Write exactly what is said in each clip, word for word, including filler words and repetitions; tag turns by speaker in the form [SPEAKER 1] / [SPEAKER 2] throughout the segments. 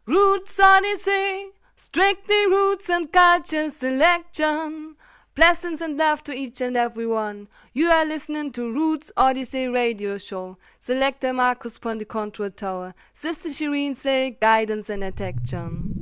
[SPEAKER 1] Roots Odyssey, strictly roots and culture selection. Blessings and love to each and every one. You are listening to Roots Odyssey Radio Show. Selector Marcus upon the control tower. Sister Shireen say guidance and attention.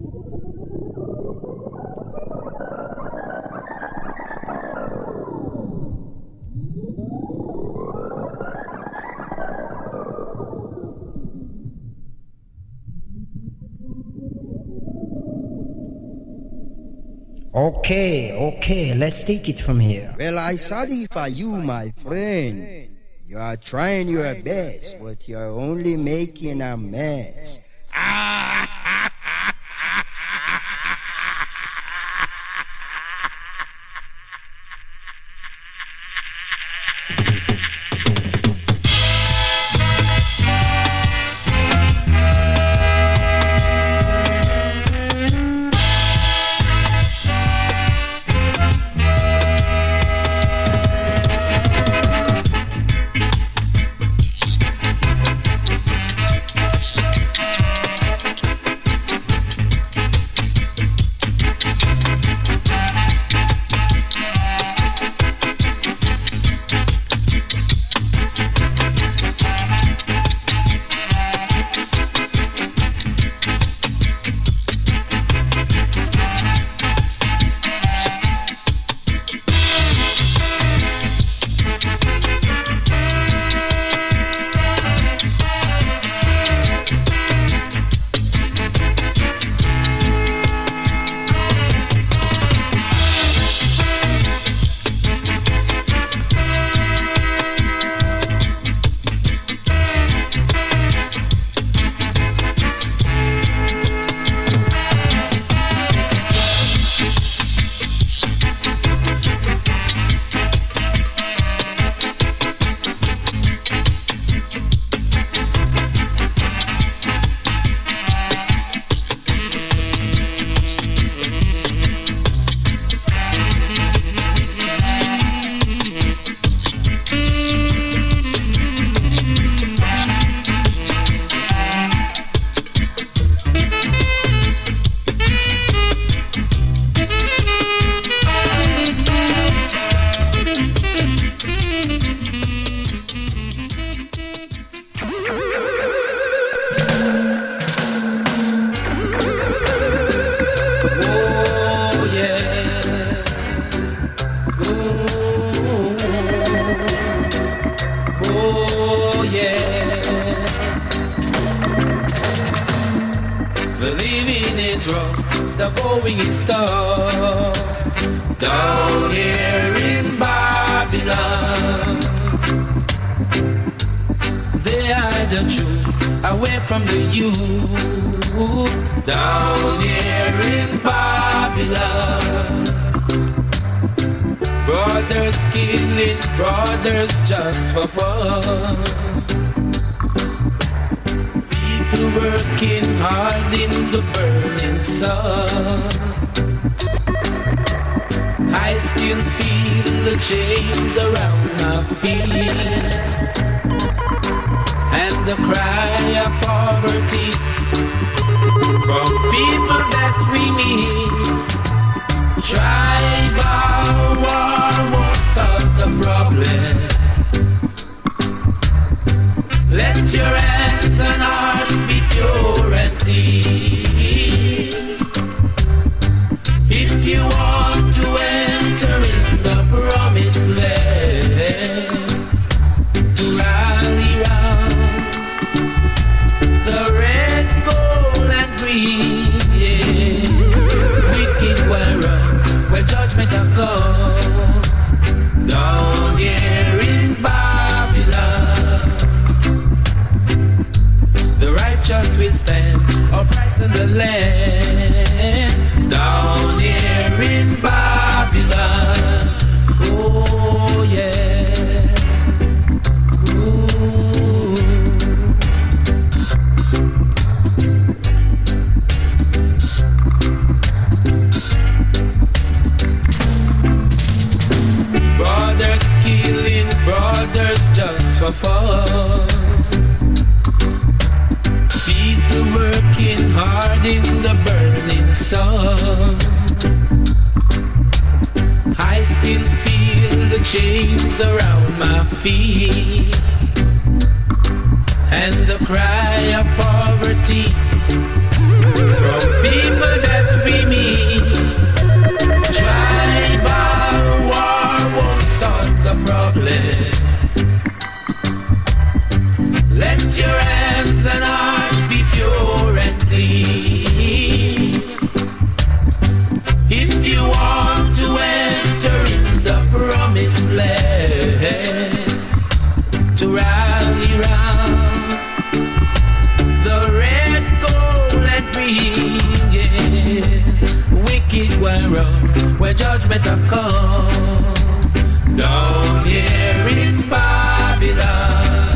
[SPEAKER 2] Okay, okay, let's take it from here.
[SPEAKER 3] Well, I sorry for you, my friend. You are trying your best, but you're only making a mess.
[SPEAKER 4] for fun. People working hard. feet, and the cry of poverty from people that we meet. Tribal war won't solve the problem. Let your hands and hearts be pure and clean. If you want to enter in the promised land, to rally round the red, gold and green, yeah. Wicked world where judgment will come down here in Babylon.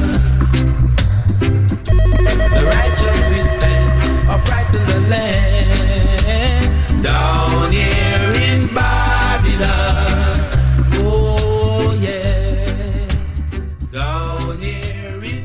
[SPEAKER 4] The righteous will stand upright in the land down here in Babylon. Oh yeah, down here in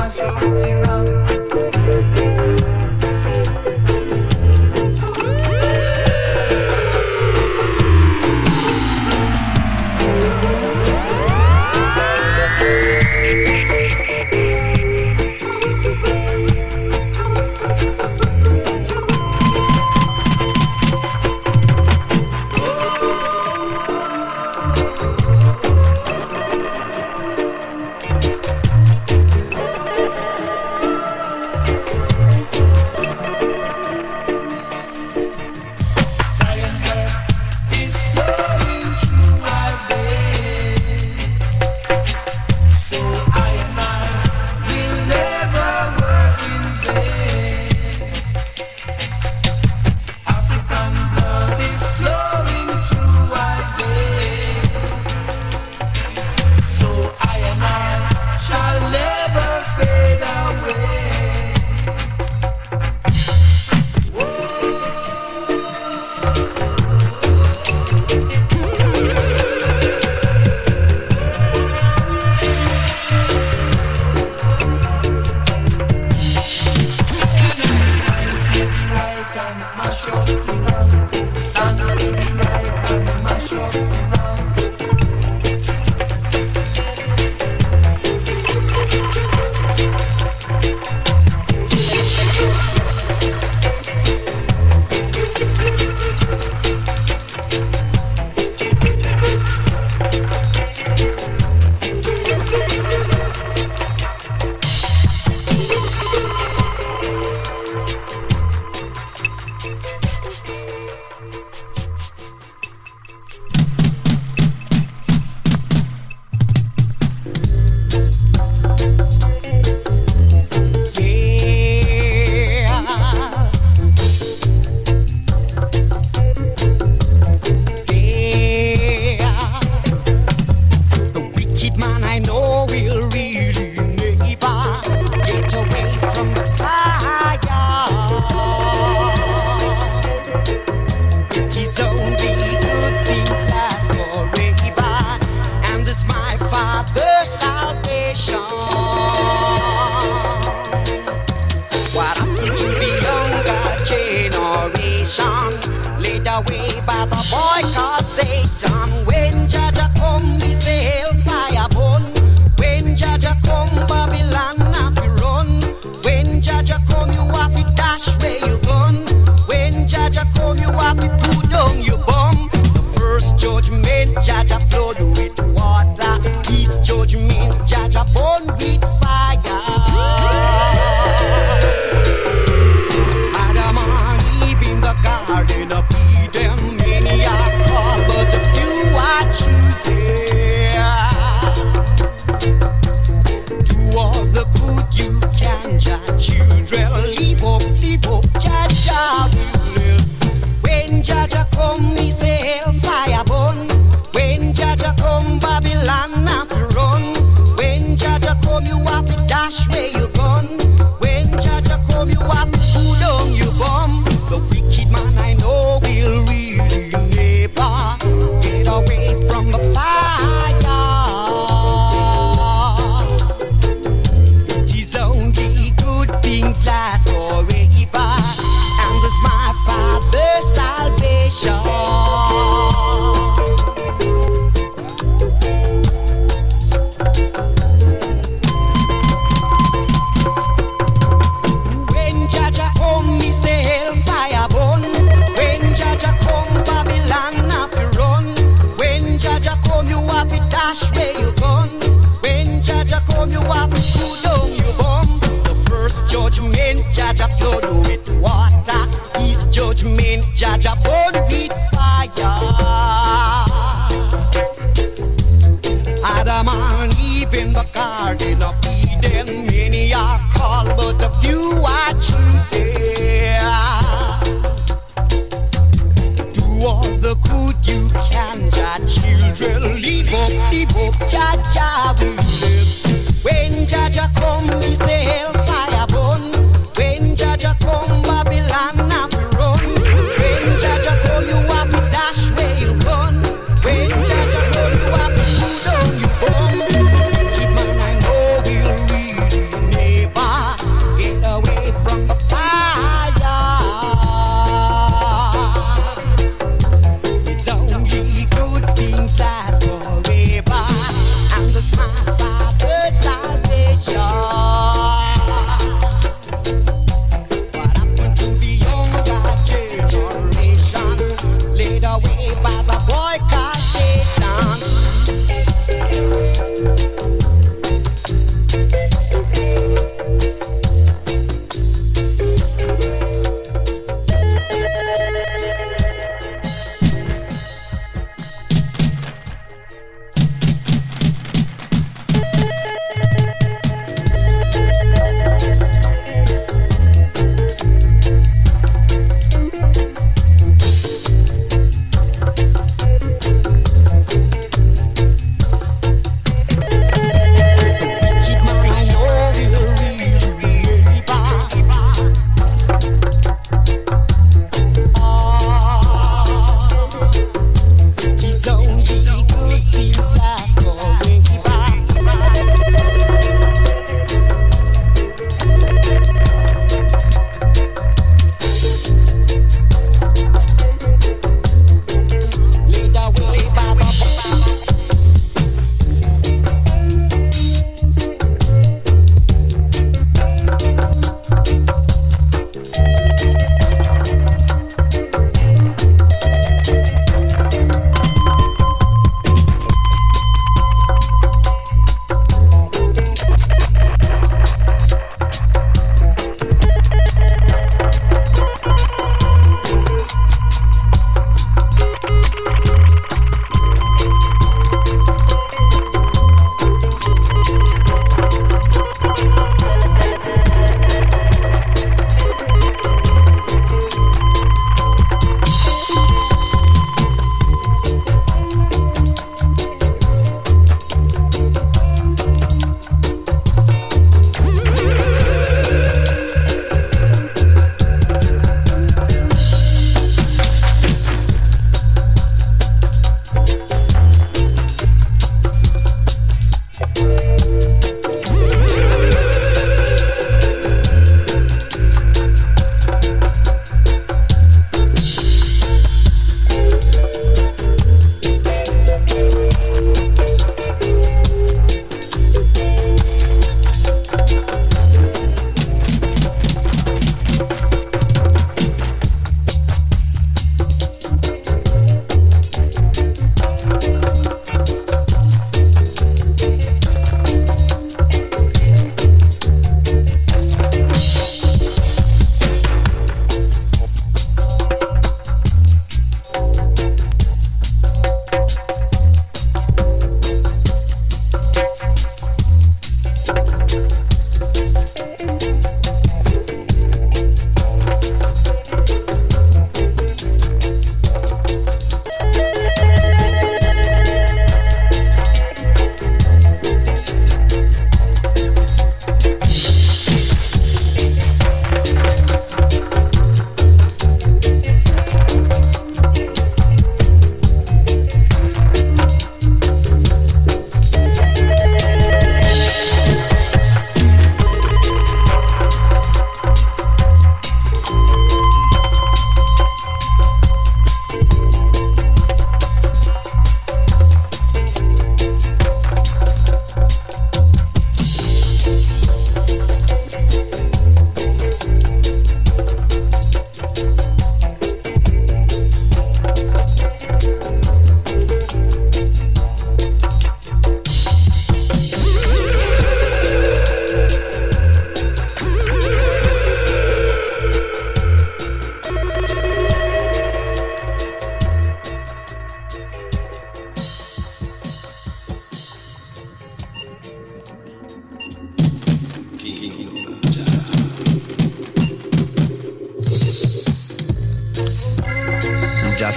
[SPEAKER 4] mash up the ground.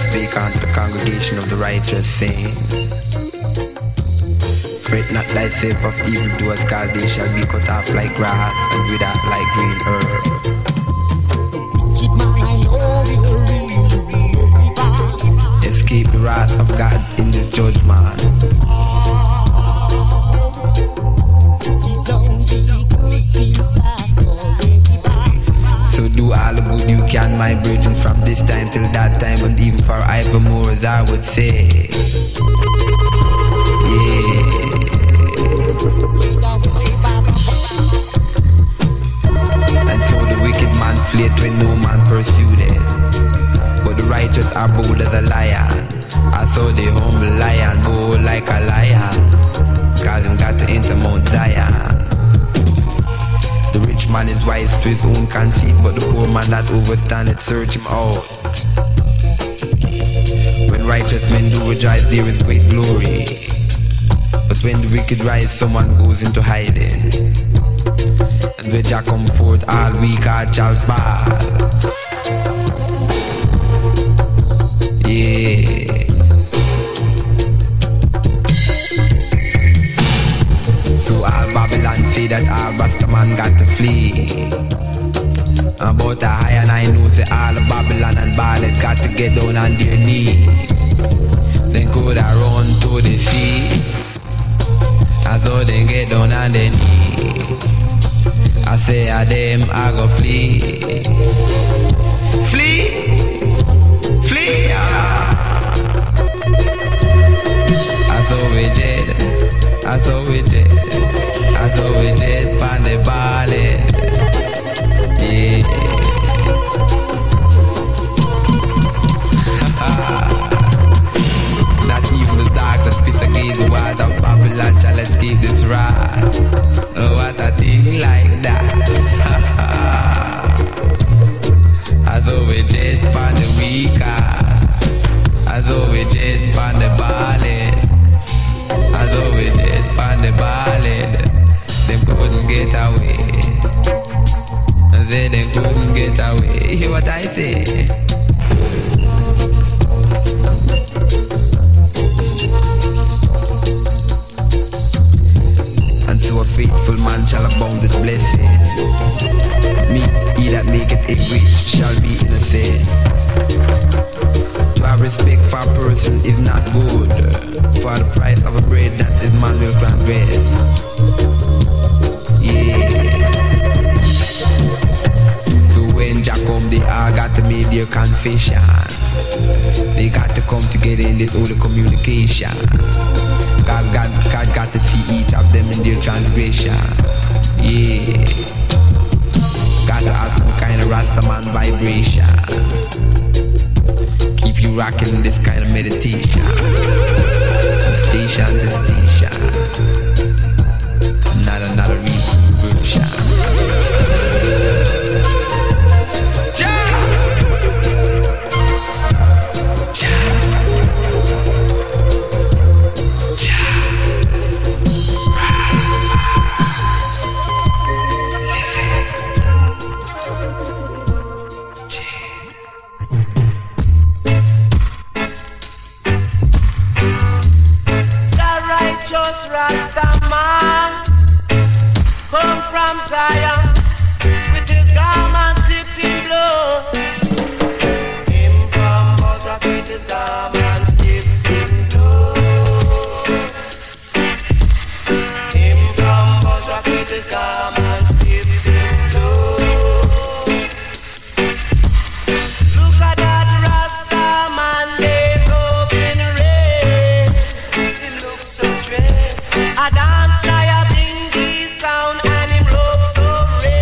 [SPEAKER 5] spake unto the congregation of the righteous, saying, fret not thyself of evildoers, cause they shall be cut off like grass and wither like green herb.
[SPEAKER 6] Wicked man, I know you're really, really bad.
[SPEAKER 5] Escape the wrath of God in this judgment.
[SPEAKER 6] It's only good things last forever.
[SPEAKER 5] So do all the good you can, my brethren, from this time till that time, and even for evermore, as I would say. Yeah. And so the wicked man fled when no man pursued it, but the righteous are bold as a lion. I saw the humble lion bold like a lion, cause him got to enter Mount Zion. The rich man is wise to his own conceit, but the poor man that overstandeth search him out. When righteous men do rejoice, there is great glory, but when the wicked rise, someone goes into hiding. And when Jah come forth, all weak heart shall fall. Yeah. So all Babylon say that all Rastaman got to flee. About a high and I know say all of Babylon and Baalet got to get down on their knees. Then go da run to the sea. And so they get down on their knees. I say a them I go flee. Flee, flee. I saw we jet, I saw we jet, I saw we jet pan the Baalet. Yeah. Not even the darkness piece against the world of Babylon shall escape this wrath. Oh, what a thing like that. As though we jet pan the weaker, as though we jet pan the Baalet, as though we jet pan the Baalet. Them couldn't get away. They, they couldn't get away. Hear what I say? And so a faithful man shall abound with blessing. Me, he that maketh it rich shall be innocent. To have respect for a person is not good, for the price of a bread that is man will transgress. Yeah. When Jah come, they all got to make their confession. They got to come together in this holy communication. God, God, God got to see each of them in their transgression. Yeah. Got to have some kind of Rastaman vibration. Keep you rocking in this kind of meditation. From station to station. Not another reason to worship.
[SPEAKER 7] Zion, with his garment dipped in blood. Him from Bozrah with his garment dipped in blood. Him from Bozrah with his garment dipped in blood. Look at that Rasta man laid up in rain. He looks so dread. I dance like a bingy sound and him rope so red.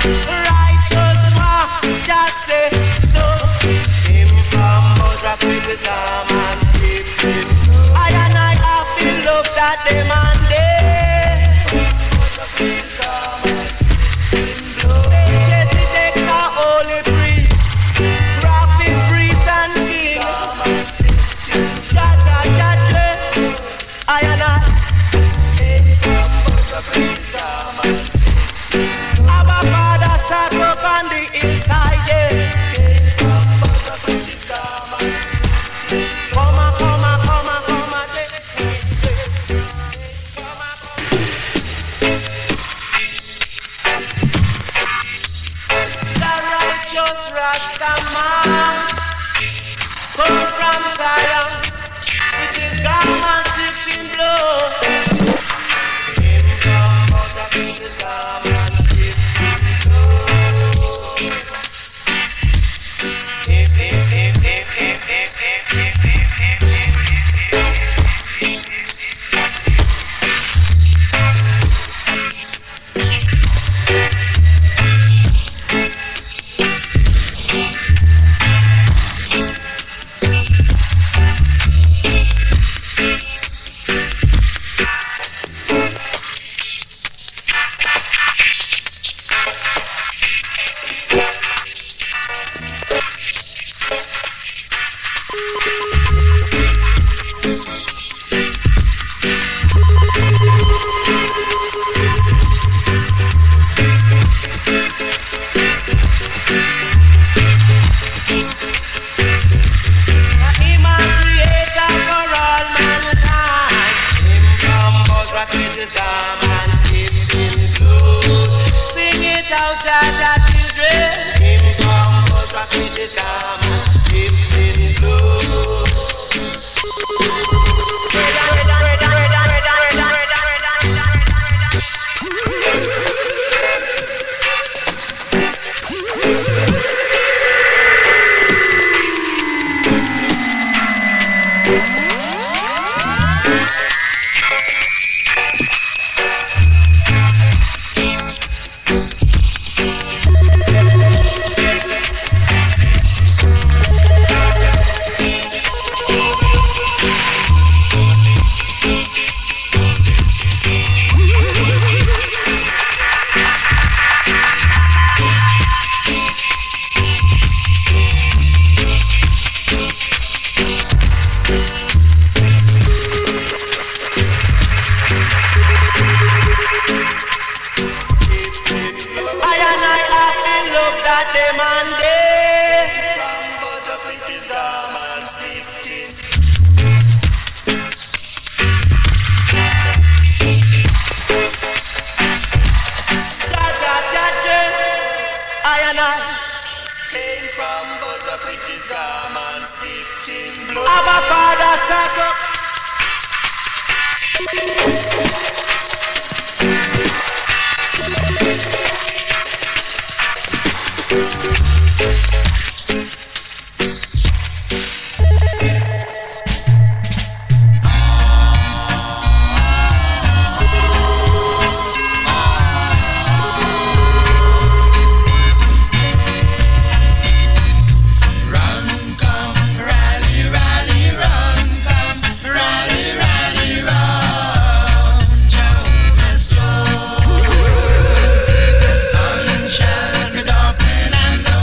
[SPEAKER 7] righteous one, just say so. Him from Buddha with his arm and sleep in. I and I have been love that demanded. Jesse takes a holy priest, prophet, priest and king. Jaja, Jaja, I and I. Our father sat up on the hillside, yeah. Come on, come on, come on, come on, the righteous Rastaman come from Zion with his garment dipped in blood. Him from out of his garment dipped in blood. Him, him, him, him, him, him, him, him, him, him, Our father sat up.
[SPEAKER 8] The sun shall be darkened and the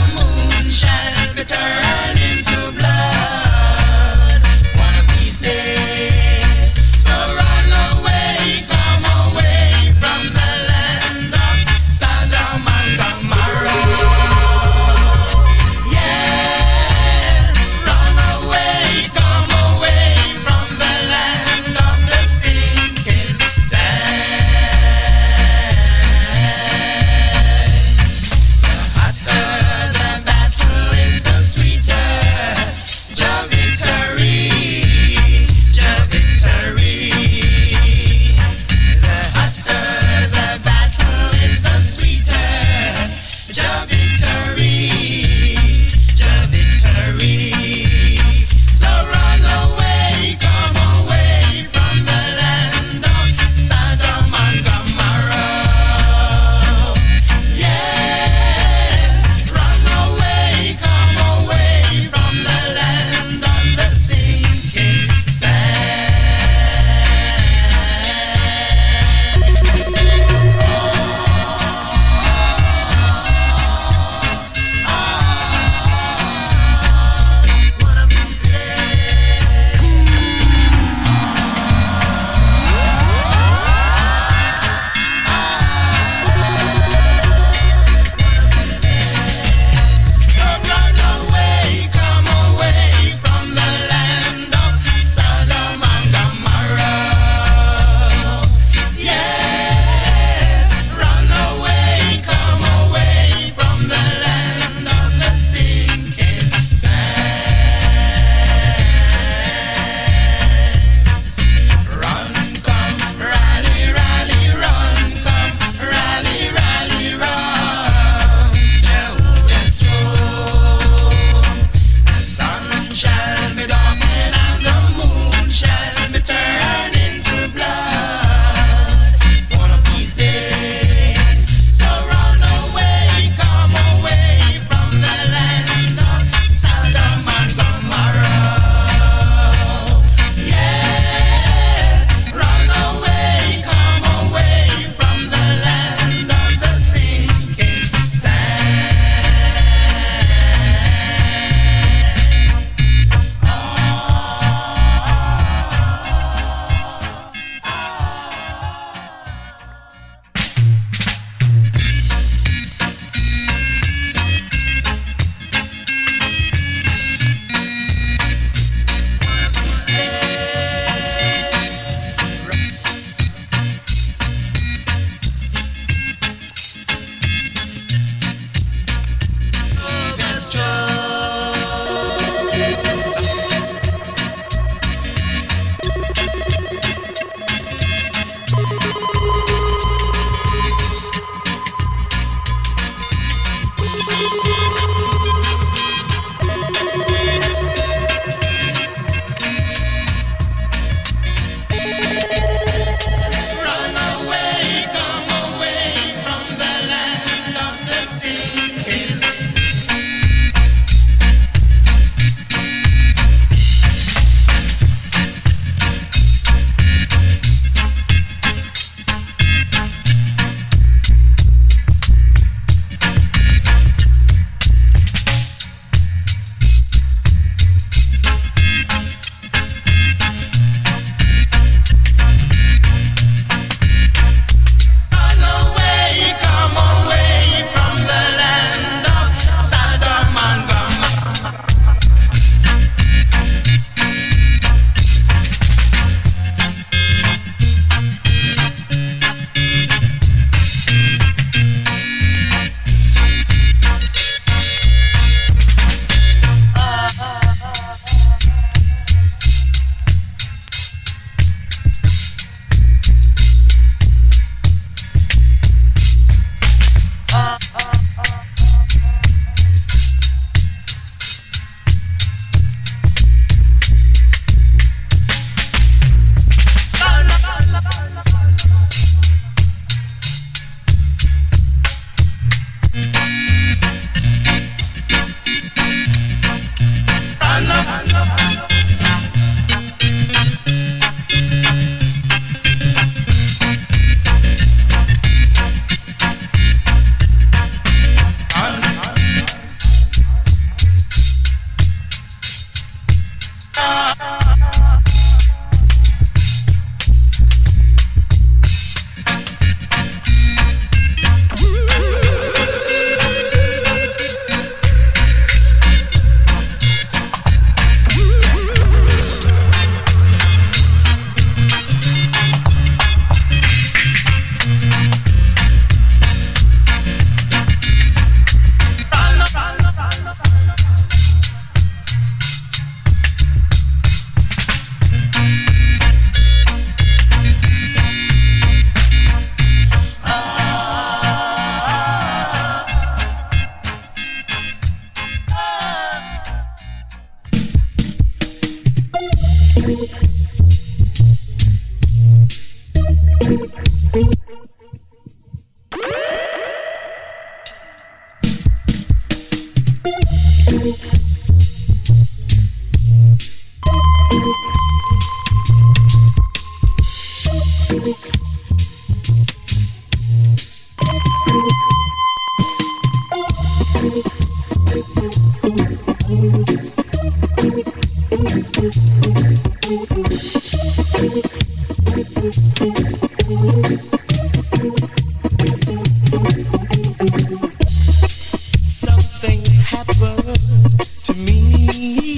[SPEAKER 6] Something's happened to me.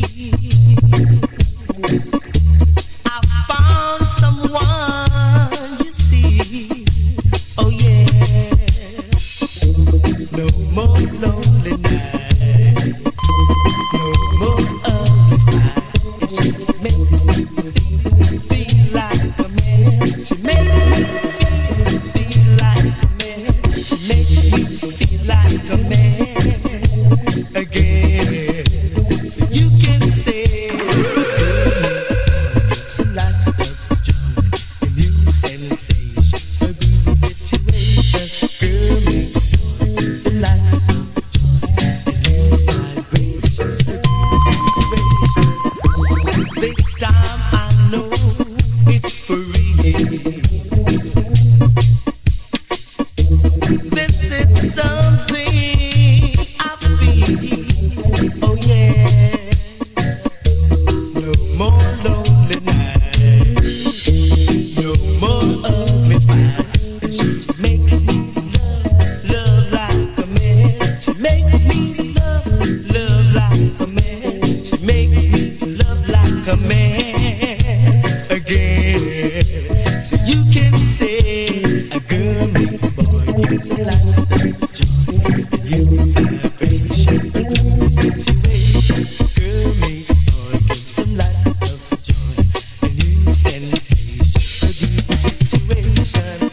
[SPEAKER 6] I found someone, you see. Oh yeah. No more lonely nights. No more ugly fights. She makes me feel, feel like a man. She makes me feel, feel like a man. She makes me feel like a man again. So you can say it's lots of joy, a new sensation, a good situation. Girl makes joy, it's lots of joy, a new vibration, a good situation. This time I know it's for real. This is something I feel. Oh yeah. No more lonely nights. No more ugly fights. And she makes me love, love like a man. She makes me love, love like a man. She makes me love like a man again. So you can say a girl named boy gives lots of joy, a new vibration, a new situation. Girl makes boy gives them lots of joy, a new sensation, a new situation.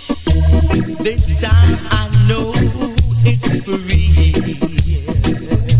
[SPEAKER 6] This time I know it's for real.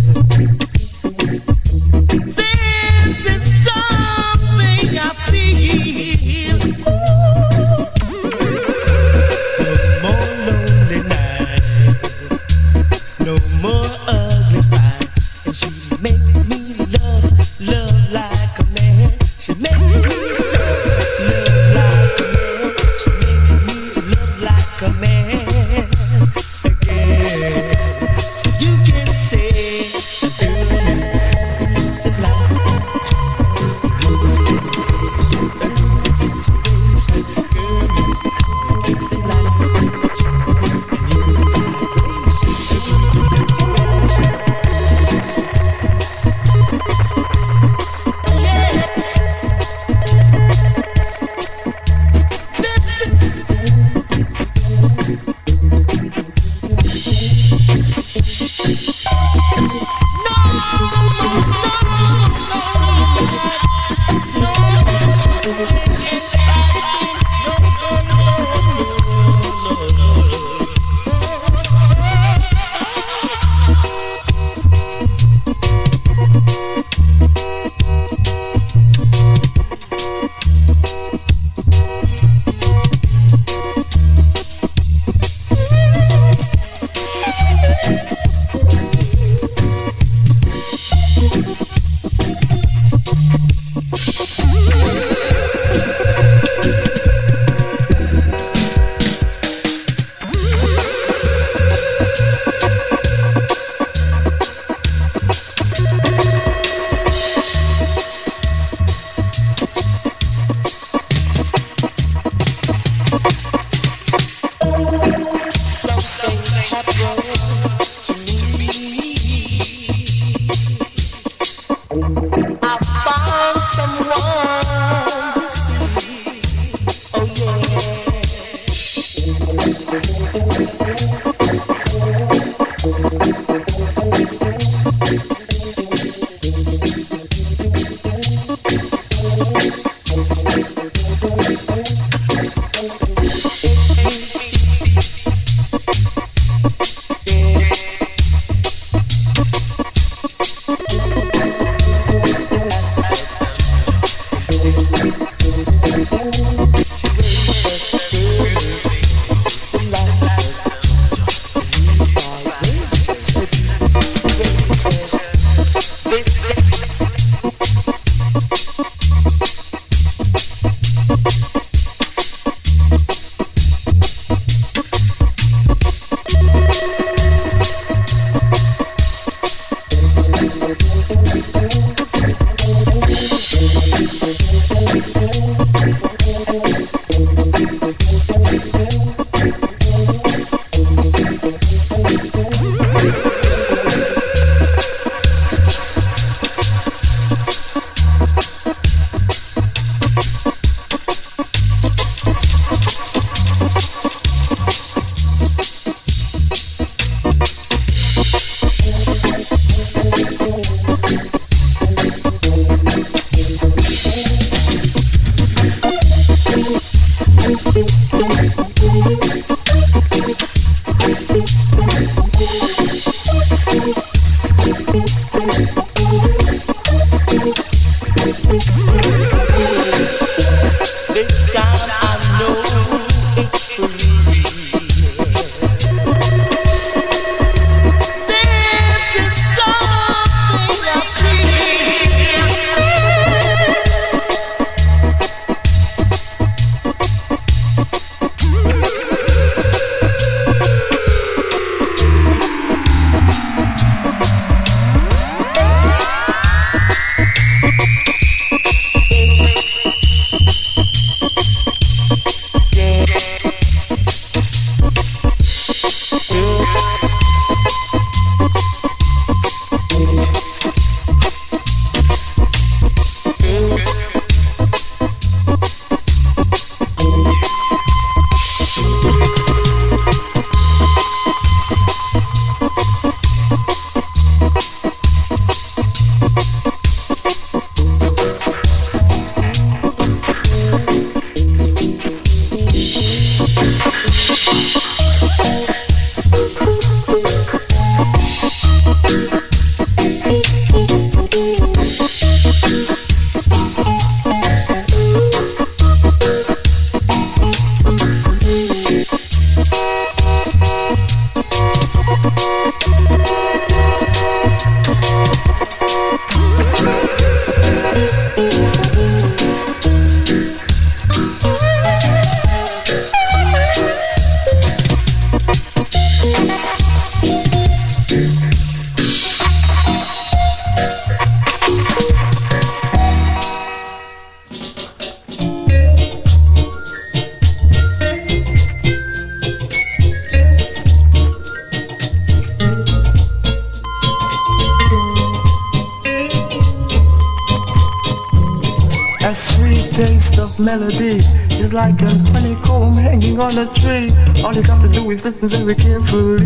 [SPEAKER 8] taste of melody is like a honeycomb hanging on a tree. All you got to do is listen very carefully.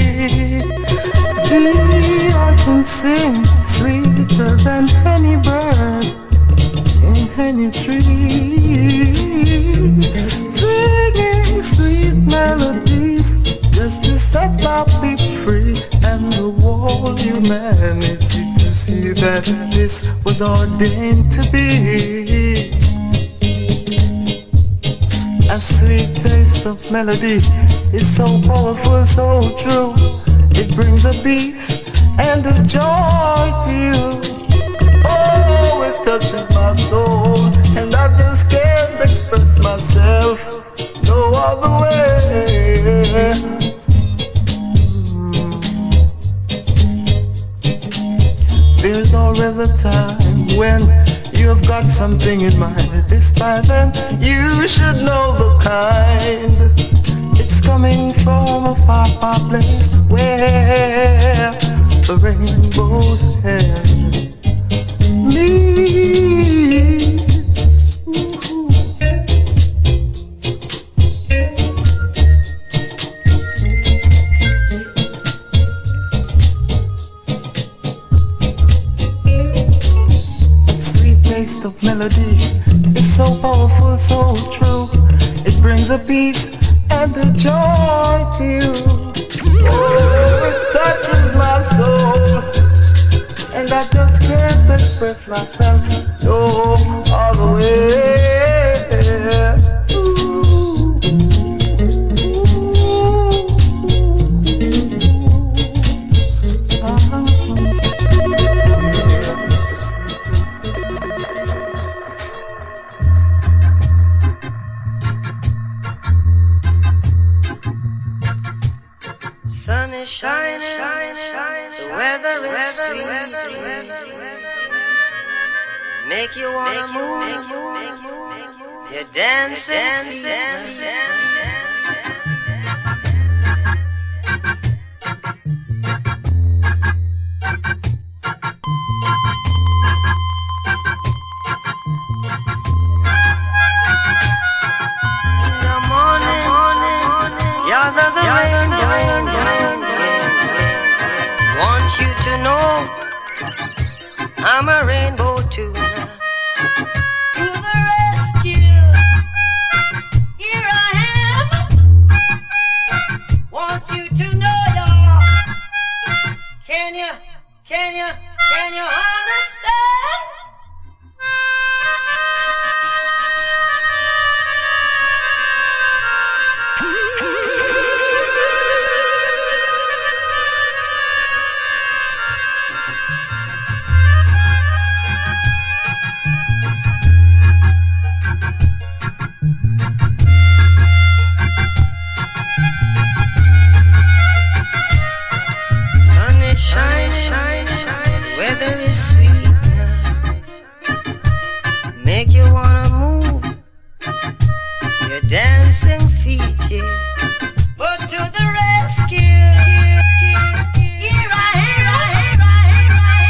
[SPEAKER 8] Gee, I can sing sweeter than any bird in any tree, singing sweet melodies just to set my feet free and the whole humanity to see that this was ordained to be. A sweet taste of melody is so powerful, so true. It brings a peace and a joy to you. Oh, it touches my soul, and I just can't express myself no other way. There's always a time when you've got something in mind. This time then you should know the kind. It's coming from a far, far place where the rainbow's end meet. A sweet taste of melody is so powerful, so true. It brings a peace and a joy to you. Oh, it touches my soul, and I just can't express myself no other way.
[SPEAKER 9] Sun is shining, the weather is sweet, make you wanna move, you're dancing, you to know I'm a rainbow too. To the rescue, here I am. Want you to know, y'all. Can you, can you, can you understand? Shine, shine, shine, the weather is sweet now. Make you wanna move your dancing feet, yeah. But to the rescue, here I am, here I am, here I am, here I am.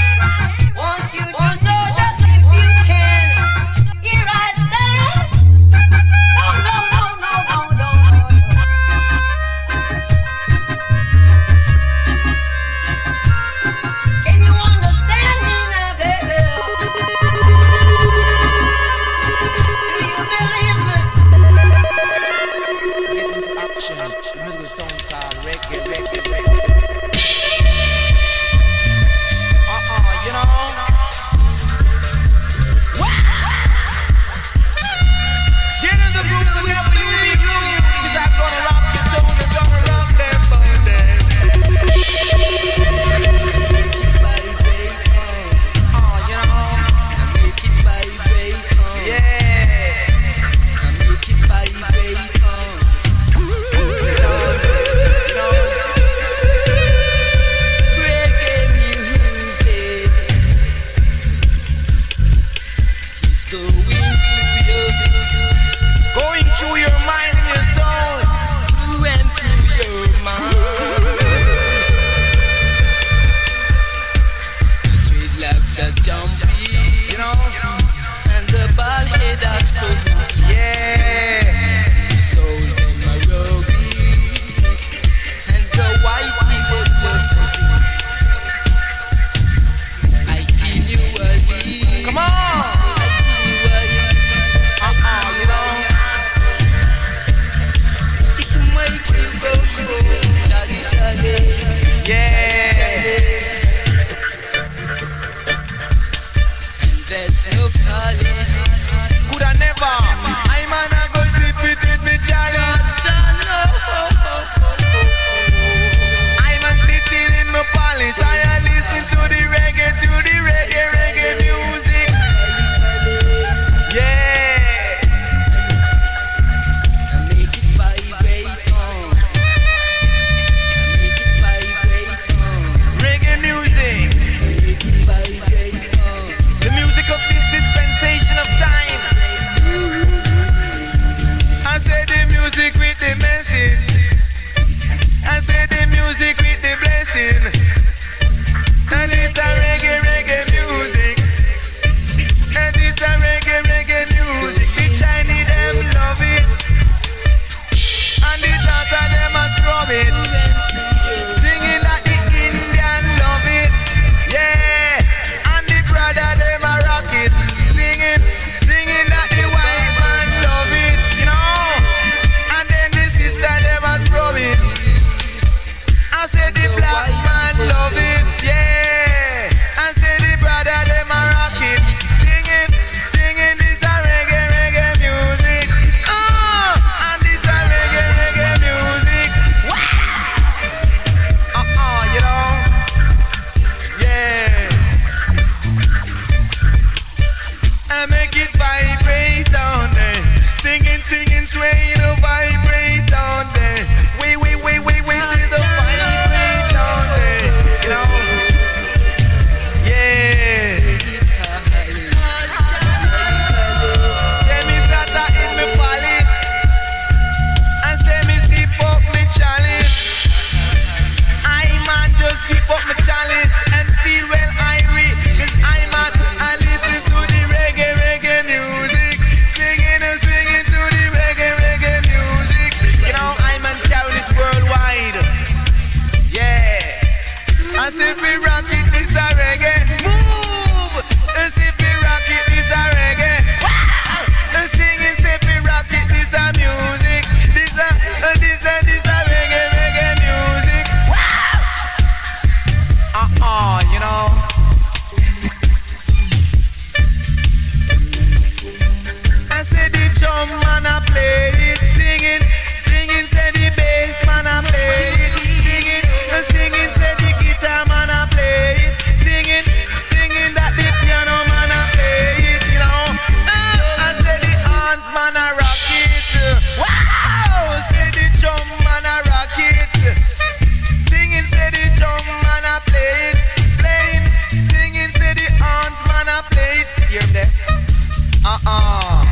[SPEAKER 10] Uh-uh.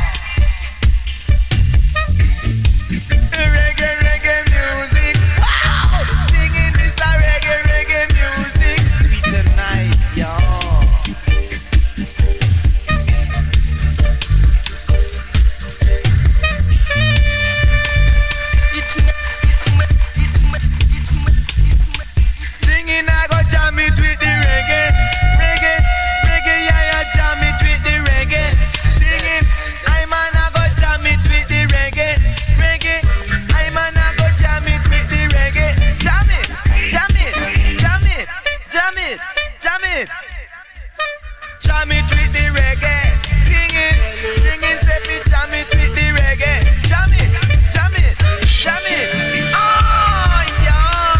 [SPEAKER 10] Reggae, reggae music. Wow! Singing this a reggae, reggae music. Sweet and nice, y'all. Singing, I go jam it with the reggae. Reggae, reggae, yeah, yeah, jam it with the reggae. Singing, I man, I go jam it with the reggae. Reggae, I man, I go jam it with the reggae. Jam it, jam it, jam it, jam it, jam it. Jam it with the reggae. Singing, singing, say me jam it with the reggae. Jam it, jam it, jam it. Oh, yeah.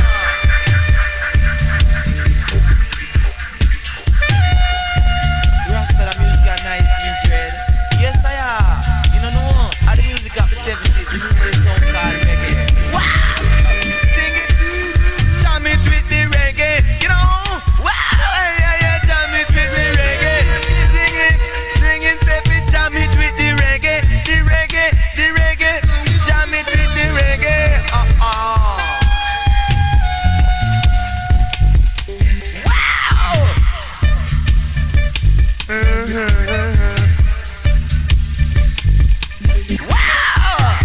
[SPEAKER 10] Rasta, the music are nice, you dread. Yes, I am. You don't know, all the music of the seventies, the new song called reggae. Wow! Sing it, jam it with the reggae. You know, wow! Yeah, yeah, jam it with the reggae. Sing it, sing it, say it, jam it with the reggae. The reggae, the reggae, jam it with the reggae. Uh-uh. Wow! Wow!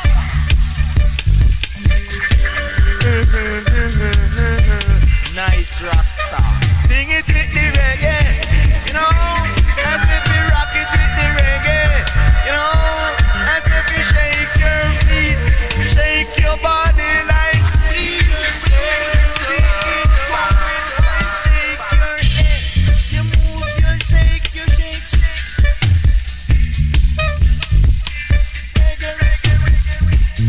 [SPEAKER 10] Nice Rasta. Sing it with the reggae. You know, as if we rock it with the reggae. You know, as if we shake your feet, shake your body like shake your head. You move, you shake, you shake, shake. Reggae, reggae, reggae, reggae.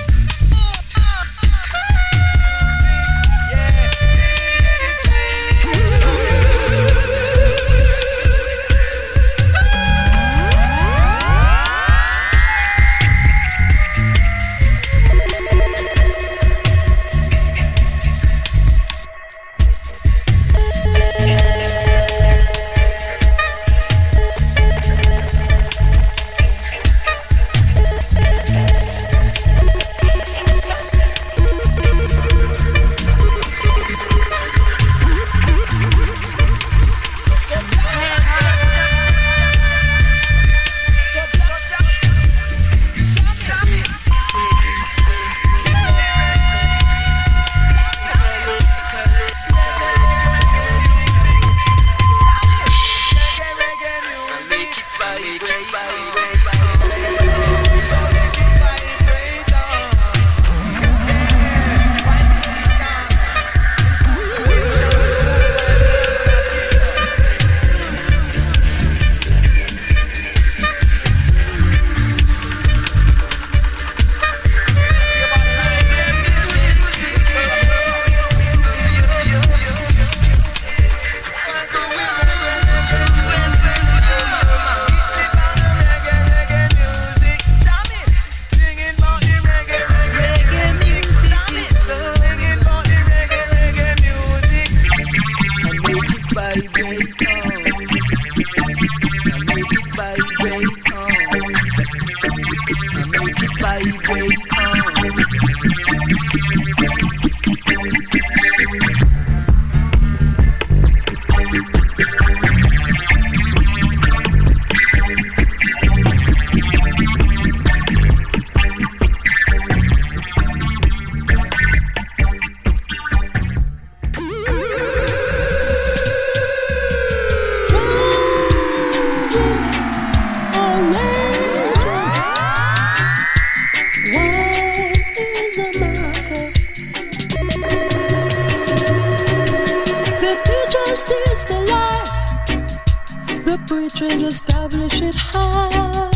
[SPEAKER 11] preachers establish it high.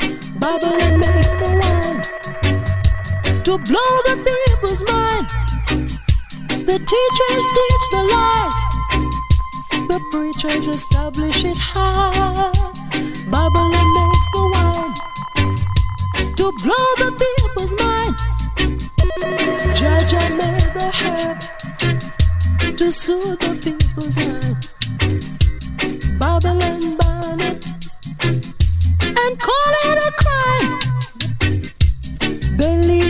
[SPEAKER 11] Babylon makes the wine to blow the people's mind. The teachers teach the lies. The preachers establish it high. Babylon makes the wine to blow the people's mind. Judge made the herb to soothe the people's mind. Babylon burn it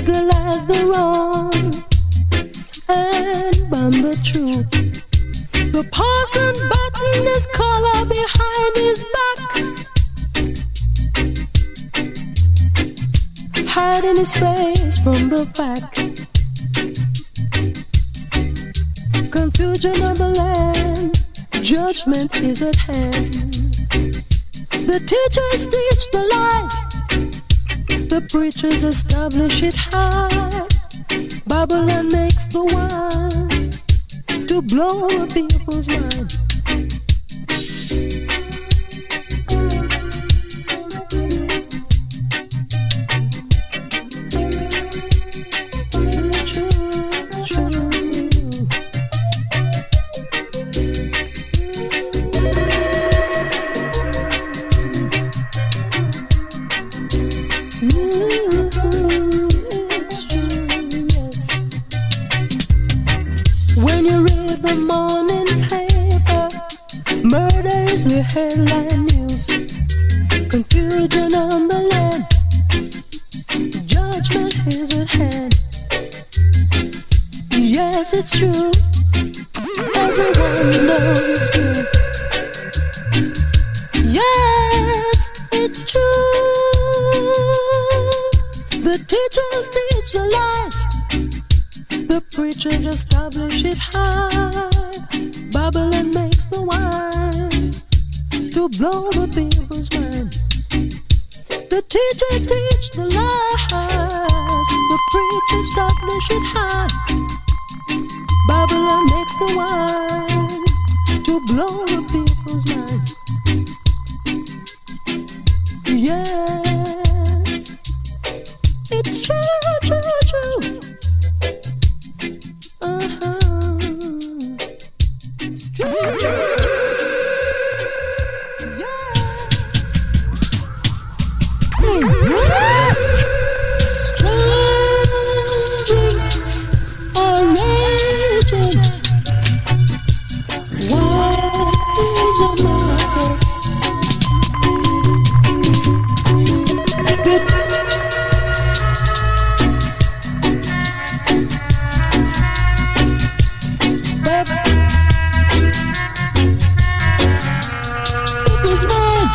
[SPEAKER 11] legalize the wrong and ban the truth. The Parson button his collar behind his back, hiding his face from the fact. Confusion of the land, judgment is at hand. The teachers teach the lies, the preachers establish it high. Babylon makes the wine to blow the people's mind. Headline news, confusion on the land, judgment is at hand. Yes, it's true, everyone knows it's true. Yes, it's true. The teachers teach the lies, the preachers establish it high. Babylon makes the wine to blow the people's mind. The teacher teach the lies, the preacher establish it high. Babylon makes the wine to blow the people's mind. Yes, it's true, true, true. Uh-huh. It's true, true, true. Strangers are raging. What is a matter? It was mine.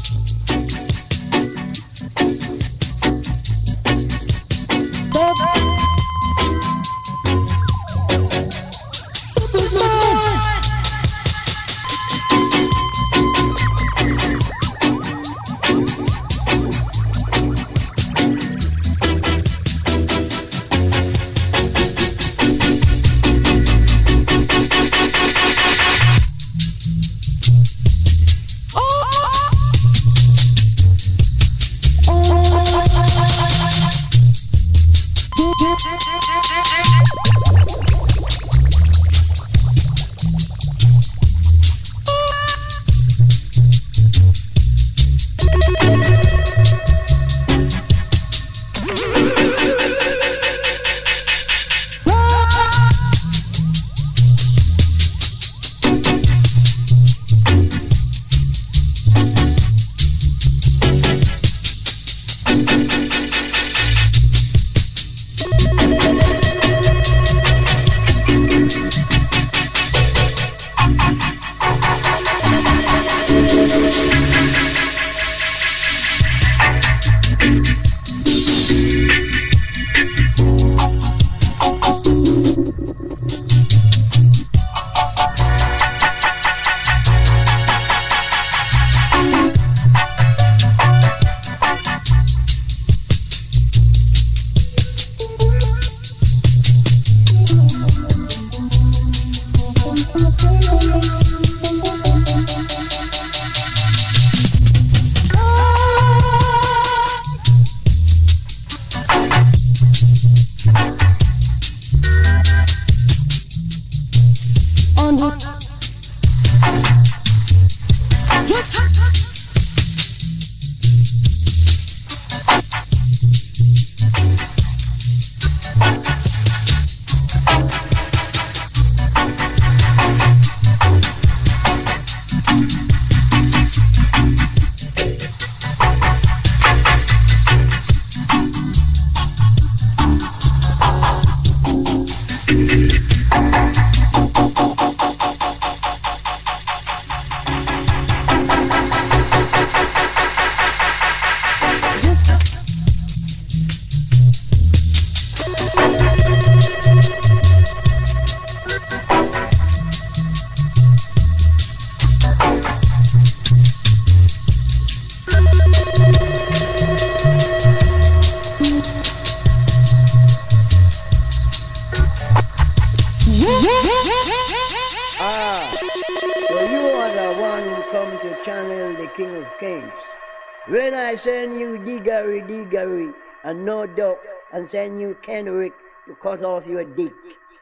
[SPEAKER 12] Ah, so you are the one who come to channel the King of Kings. When I send you diggery diggery and no duck and send you Kenrick to cut off your dick.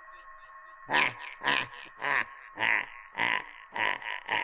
[SPEAKER 12] Ha ha ha ha ha ha ha.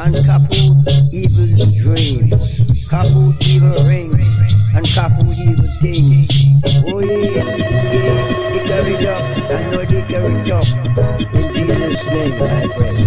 [SPEAKER 12] and kaput evil dreams, kaput evil rings, and kaput evil things. Oh yeah, yeah, dickory duck, and no dickory duck. In Jesus' name I pray.